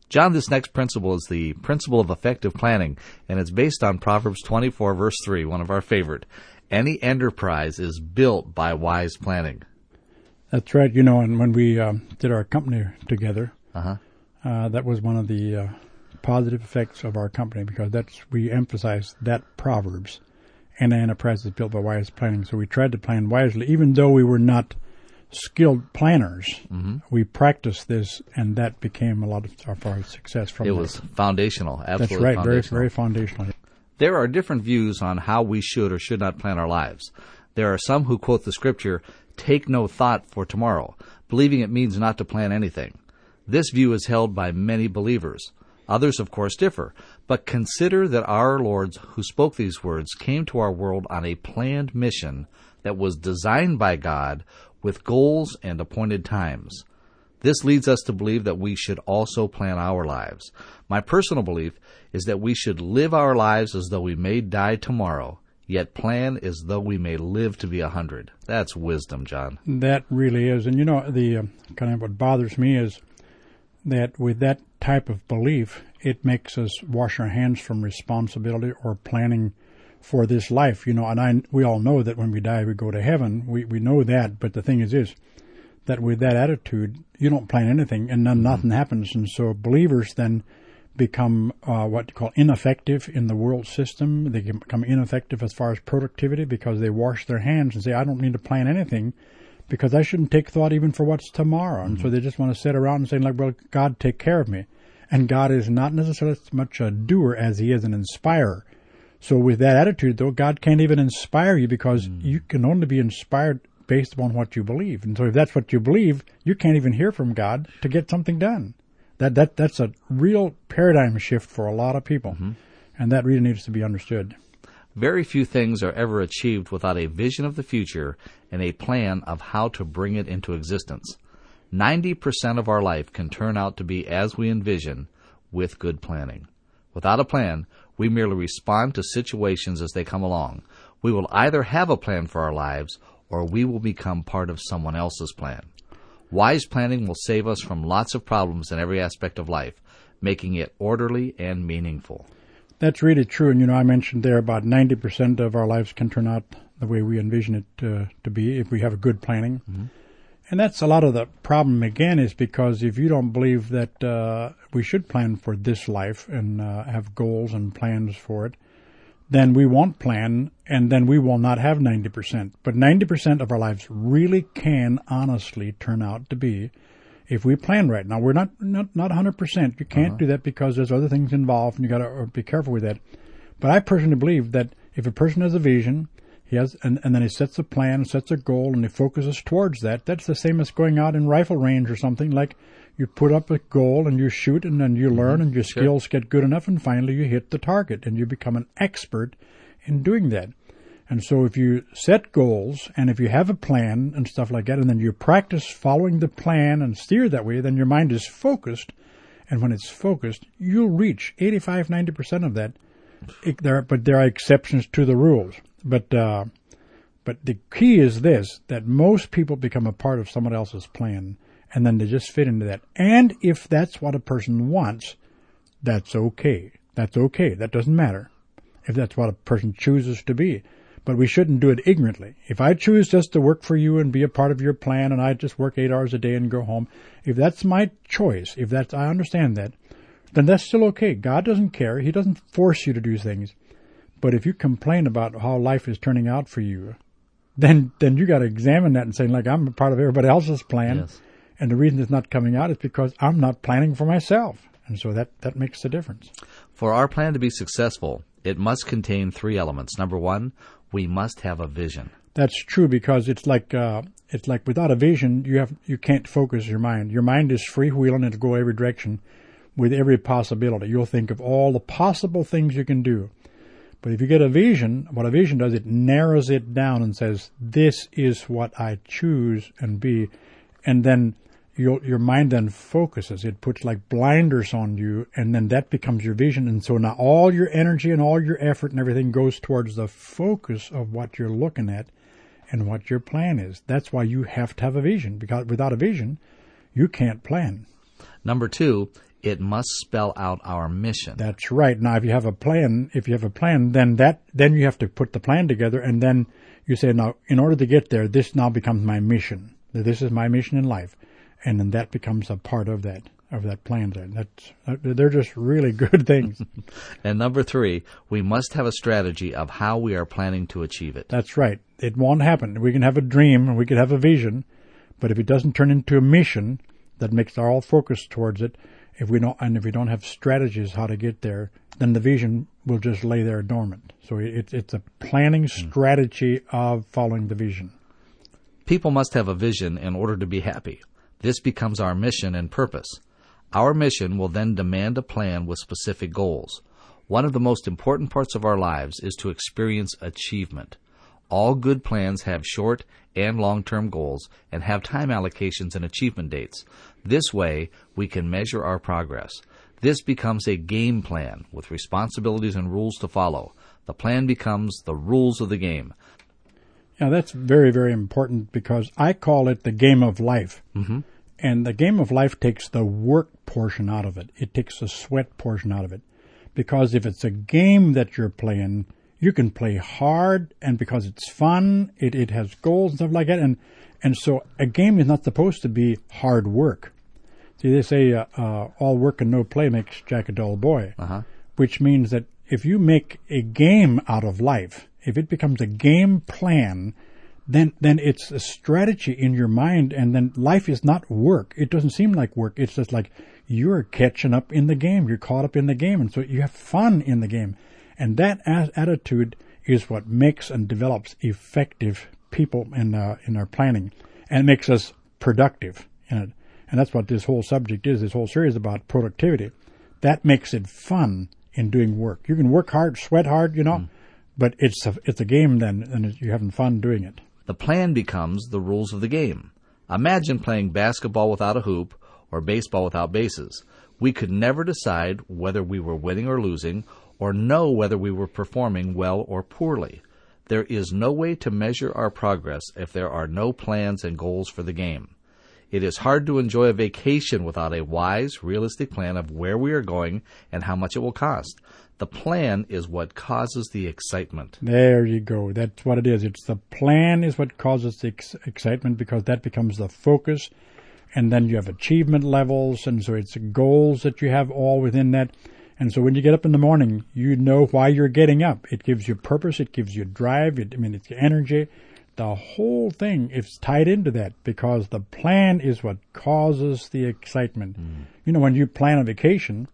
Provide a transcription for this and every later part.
John, this next principle is the principle of effective planning, and it's based on Proverbs 24, verse 3, one of our favorite. Any enterprise is built by wise planning. That's right. And when we did our company together, that was one of the positive effects of our company, because we emphasized that Proverbs, and an enterprise is built by wise planning. So we tried to plan wisely, even though we were not skilled planners. We practiced this, and that became a lot of our success from it. Was foundational, absolutely. That's right, foundational. very foundational. There are different views on how we should or should not plan our lives. There are some who quote the scripture, "Take no thought for tomorrow," believing it means not to plan anything. This view is held by many believers. Others, of course, differ. But consider that our Lord, who spoke these words, came to our world on a planned mission that was designed by God with goals and appointed times. This leads us to believe that we should also plan our lives. My personal belief is that we should live our lives as though we may die tomorrow, yet plan as though we may live to be 100. That's wisdom, John. That really is. And the kind of what bothers me is that with that type of belief, it makes us wash our hands from responsibility or planning for this life. And we all know that when we die, we go to heaven. We know that. But the thing is that with that attitude, you don't plan anything, and then nothing happens. And so believers then become what you call ineffective in the world system. They can become ineffective as far as productivity, because they wash their hands and say, I don't need to plan anything, because I shouldn't take thought even for what's tomorrow. And so they just want to sit around and say, well, God, take care of me. And God is not necessarily as much a doer as he is an inspirer. So with that attitude, though, God can't even inspire you, because you can only be inspired based upon what you believe. And so if that's what you believe, you can't even hear from God to get something done. That's a real paradigm shift for a lot of people. And that really needs to be understood. Very few things are ever achieved without a vision of the future and a plan of how to bring it into existence. 90% of our life can turn out to be as we envision with good planning. Without a plan, we merely respond to situations as they come along. We will either have a plan for our lives, or we will become part of someone else's plan. Wise planning will save us from lots of problems in every aspect of life, making it orderly and meaningful. That's really true. And, I mentioned there about 90% of our lives can turn out the way we envision it to be if we have a good planning. And that's a lot of the problem, again, is because if you don't believe that we should plan for this life and have goals and plans for it, then we won't plan, and then we will not have 90%. But 90% of our lives really can honestly turn out to be if we plan right. Now, we're not 100%. You can't do that, because there's other things involved, and you got to be careful with that. But I personally believe that if a person has a vision, and then he sets a plan, sets a goal, and he focuses towards that, that's the same as going out in rifle range or something. Like, you put up a goal and you shoot, and then you learn, and your skills get good enough, and finally you hit the target, and you become an expert in doing that. And so if you set goals, and if you have a plan and stuff like that, and then you practice following the plan and steer that way, then your mind is focused. And when it's focused, you'll reach 85, 90% of that. But there are exceptions to the rules. But the key is this, that most people become a part of someone else's plan, and then they just fit into that. And if that's what a person wants, that's okay. That's okay. That doesn't matter if that's what a person chooses to be. But we shouldn't do it ignorantly. If I choose just to work for you and be a part of your plan, and I just work 8 hours a day and go home, if that's my choice, I understand that, then that's still okay. God doesn't care. He doesn't force you to do things. But if you complain about how life is turning out for you, then you got to examine that and say, like, I'm a part of everybody else's plan. Yes. And the reason it's not coming out is because I'm not planning for myself. And so that makes the difference. For our plan to be successful, it must contain 3 elements. Number 1, we must have a vision. That's true, because it's like without a vision, you can't focus your mind. Your mind is freewheeling and to go every direction with every possibility. You'll think of all the possible things you can do. But if you get a vision, what a vision does, it narrows it down and says, this is what I choose and be. And then your mind then focuses. It puts like blinders on you, and then that becomes your vision. And so now all your energy and all your effort and everything goes towards the focus of what you're looking at and what your plan is. That's why you have to have a vision, because without a vision, you can't plan. Number 2, It must spell out our mission. That's right. Now, if you have a plan, then you have to put the plan together, and then you say, now, in order to get there, this now becomes my mission. This is my mission in life, and then that becomes a part of that plan. They're just really good things. And number 3, we must have a strategy of how we are planning to achieve it. That's right. It won't happen. We can have a dream, and we can have a vision, but if it doesn't turn into a mission that makes our all focus towards it, if we don't have strategies how to get there, then the vision will just lay there dormant. So it's a planning strategy of following the vision. People must have a vision in order to be happy. This becomes our mission and purpose. Our mission will then demand a plan with specific goals. One of the most important parts of our lives is to experience achievement. All good plans have short and long-term goals and have time allocations and achievement dates. This way, we can measure our progress. This becomes a game plan with responsibilities and rules to follow. The plan becomes the rules of the game. Yeah, that's very, very important because I call it the game of life. Mm-hmm. And the game of life takes the work portion out of it. It takes the sweat portion out of it. Because if it's a game that you're playing, you can play hard, and because it's fun, it has goals and stuff like that. And so a game is not supposed to be hard work. See, they say all work and no play makes Jack a dull boy, which means that if you make a game out of life, if it becomes a game plan, then it's a strategy in your mind, and then life is not work. It doesn't seem like work. It's just like you're catching up in the game. You're caught up in the game, and so you have fun in the game. And that attitude is what makes and develops effective people in our planning, and makes us productive in it. And that's what this whole subject is. This whole series is about productivity. That makes it fun in doing work. You can work hard, sweat hard, but it's a game then, and you're having fun doing it. The plan becomes the rules of the game. Imagine playing basketball without a hoop or baseball without bases. We could never decide whether we were winning or losing, or know whether we were performing well or poorly. There is no way to measure our progress if there are no plans and goals for the game. It is hard to enjoy a vacation without a wise, realistic plan of where we are going and how much it will cost. The plan is what causes the excitement. There you go. That's what it is. It's the plan is what causes the excitement, because that becomes the focus, and then you have achievement levels, and so it's goals that you have all within that. And so when you get up in the morning, you know why you're getting up. It gives you purpose. It gives you drive. It's energy. The whole thing is tied into that, because the plan is what causes the excitement. When you plan a vacation,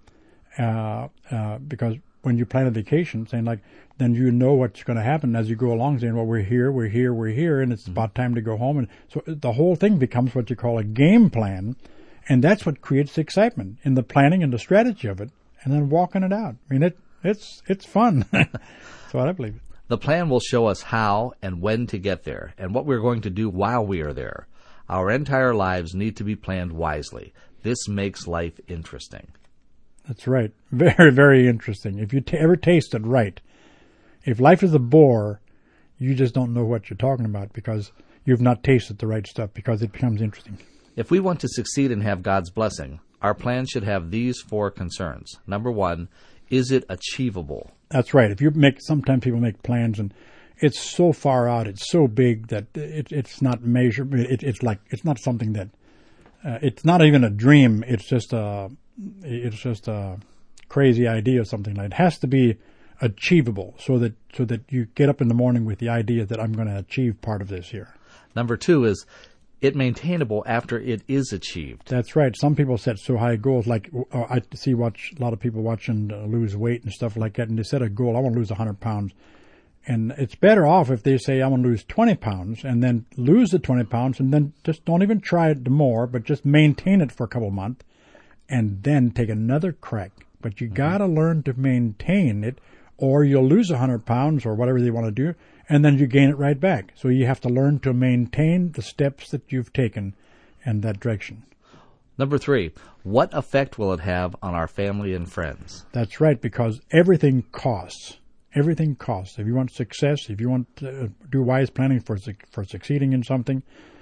because when you plan a vacation, saying like, then you know what's going to happen as you go along, saying, well, we're here, and it's about time to go home. And so the whole thing becomes what you call a game plan, and that's what creates excitement in the planning and the strategy of it, and then walking it out. It's fun. That's what I believe. The plan will show us how and when to get there, and what we're going to do while we are there. Our entire lives need to be planned wisely. This makes life interesting. That's right. Very, very interesting. If you ever taste it right, if life is a bore, you just don't know what you're talking about, because you've not tasted the right stuff, because it becomes interesting. If we want to succeed and have God's blessing, our plan should have these 4 concerns. Number 1, is it achievable? That's right. Sometimes people make plans, and it's so far out, it's so big that it's not measurable. It's not something that, it's not even a dream. It's just a crazy idea or something like that. It has to be achievable, so that you get up in the morning with the idea that I'm going to achieve part of this here. Number 2 is it maintainable after it is achieved. That's right. Some people set so high goals, like I watch a lot of people watching lose weight and stuff like that, and they set a goal, I want to lose 100 pounds. And it's better off if they say, I want to lose 20 pounds, and then lose the 20 pounds, and then just don't even try it more, but just maintain it for a couple of months, and then take another crack. But you got to learn to maintain it, or you'll lose 100 pounds or whatever they want to do, and then you gain it right back. So you have to learn to maintain the steps that you've taken in that direction. Number 3, what effect will it have on our family and friends? That's right, because everything costs. Everything costs. If you want success, if you want to do wise planning for succeeding in something,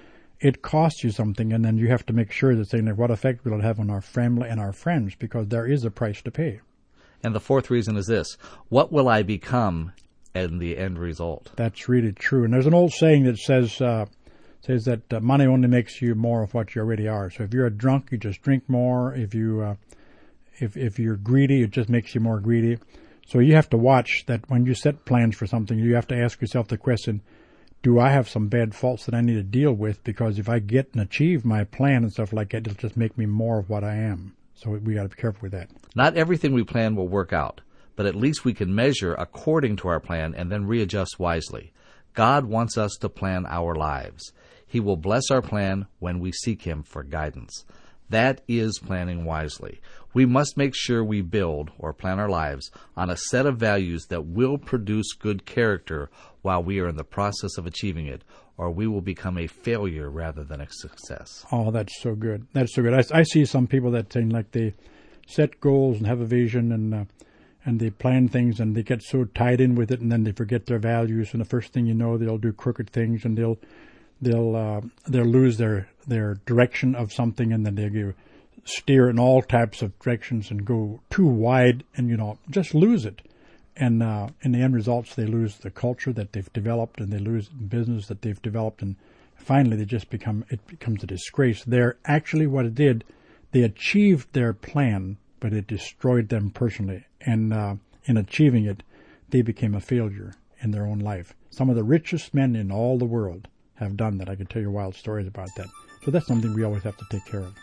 it costs you something, and then you have to make sure that saying, what effect will it have on our family and our friends, because there is a price to pay. And the fourth reason is this: what will I become in the end result? That's really true. And there's an old saying that says that money only makes you more of what you already are. So if you're a drunk, you just drink more. If you're greedy, it just makes you more greedy. So you have to watch that when you set plans for something. You have to ask yourself the question: do I have some bad faults that I need to deal with? Because if I get and achieve my plan and stuff like that, it'll just make me more of what I am. So we got to be careful with that. Not everything we plan will work out, but at least we can measure according to our plan and then readjust wisely. God wants us to plan our lives. He will bless our plan when we seek Him for guidance. That is planning wisely. We must make sure we build or plan our lives on a set of values that will produce good character while we are in the process of achieving it, or we will become a failure rather than a success. Oh, that's so good. That's so good. I see some people that saying like they set goals and have a vision and they plan things and they get so tied in with it, and then they forget their values, and the first thing you know, they'll do crooked things, and they'll lose their direction of something, and then they'll steer in all types of directions and go too wide, and just lose it. And in the end results, they lose the culture that they've developed, and they lose the business that they've developed, and finally it becomes a disgrace. They're actually what it did. They achieved their plan, but it destroyed them personally. And in achieving it, they became a failure in their own life. Some of the richest men in all the world have done that. I can tell you wild stories about that. So that's something we always have to take care of.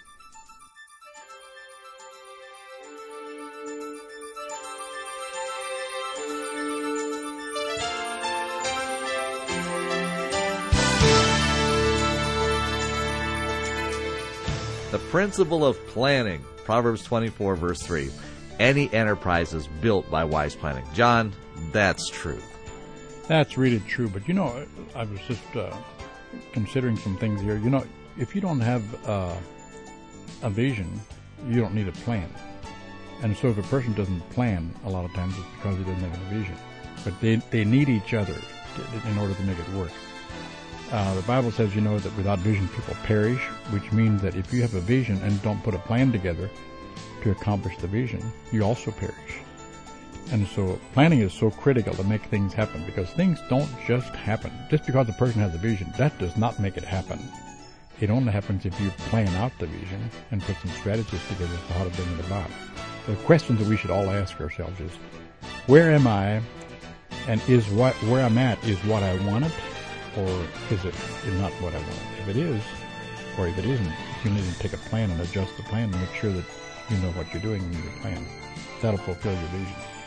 The principle of planning, Proverbs 24, verse 3. Any enterprise is built by wise planning. John, that's true. That's really true. But, I was just considering some things here. If you don't have a vision, you don't need a plan. And so if a person doesn't plan, a lot of times it's because he doesn't have a vision. But they need each other in order to make it work. The Bible says, that without vision people perish, which means that if you have a vision and don't put a plan together to accomplish the vision, you also perish. And so planning is so critical to make things happen, because things don't just happen. Just because a person has a vision, that does not make it happen. It only happens if you plan out the vision and put some strategies together as to how to bring it about. The questions that we should all ask ourselves is, where am I, and where I'm at is what I wanted, or is it not what I want? If it is, or if it isn't, you need to take a plan and adjust the plan and make sure that you know what you're doing in your plan. That'll fulfill your vision.